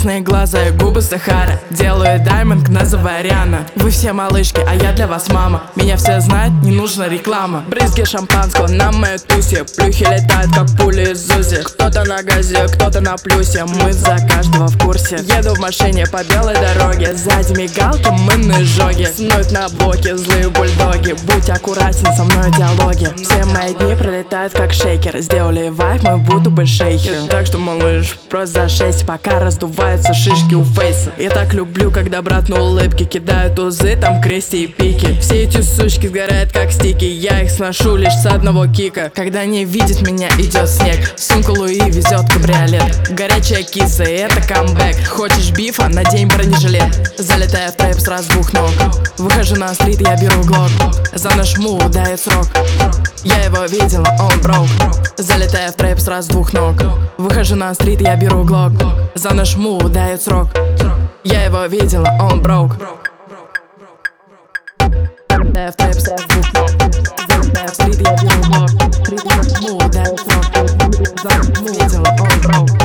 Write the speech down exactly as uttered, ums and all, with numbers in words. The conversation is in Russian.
Красные глаза и губы Сахара. Делаю дайминг на Заваряна. Вы все малышки, а я для вас мама. Меня все знают, не нужна реклама. Брызги шампанского на моей тусе. Плюхи летают, как пули из УЗИ. Кто-то на газе, кто-то на плюсе. Мы за каждого в курсе. Еду в машине по белой дороге. Сзади мигалки, мы на жоге. Снуют на боке злые бульдоги. Будь аккуратен, со мной диалоги. Все мои дни пролетают как шейкер. Сделали вайп, мы будто бы шейхи. Так что, малыш, просто зашейся, пока раздуваются шишки у фейса. Я так люблю, когда брат на улыбке кидают узы, там крести и пики. Все эти сучки сгорают как стики. Я их сношу лишь с одного кика. Когда не видит меня, идет снег. Сумку Луи везет кабриолет. Горячая киса, и это камбэк. Хочешь бифа? Надень бронежилет. Залетаю в трэп сразу с двух ног. Выхожу на стрит, я беру глок. За наш мув дает срок. Я его видела, он брок. Залетаю в трэп сразу с двух ног. Выхожу на стрит, я беру глок. За наш мув дает срок. Я его видела, он брок. Залетаю в трэп сразу с двух ног. Залетаю в стрит, я беру глок. За наш мув дает срок. За наш мув видела, он брок.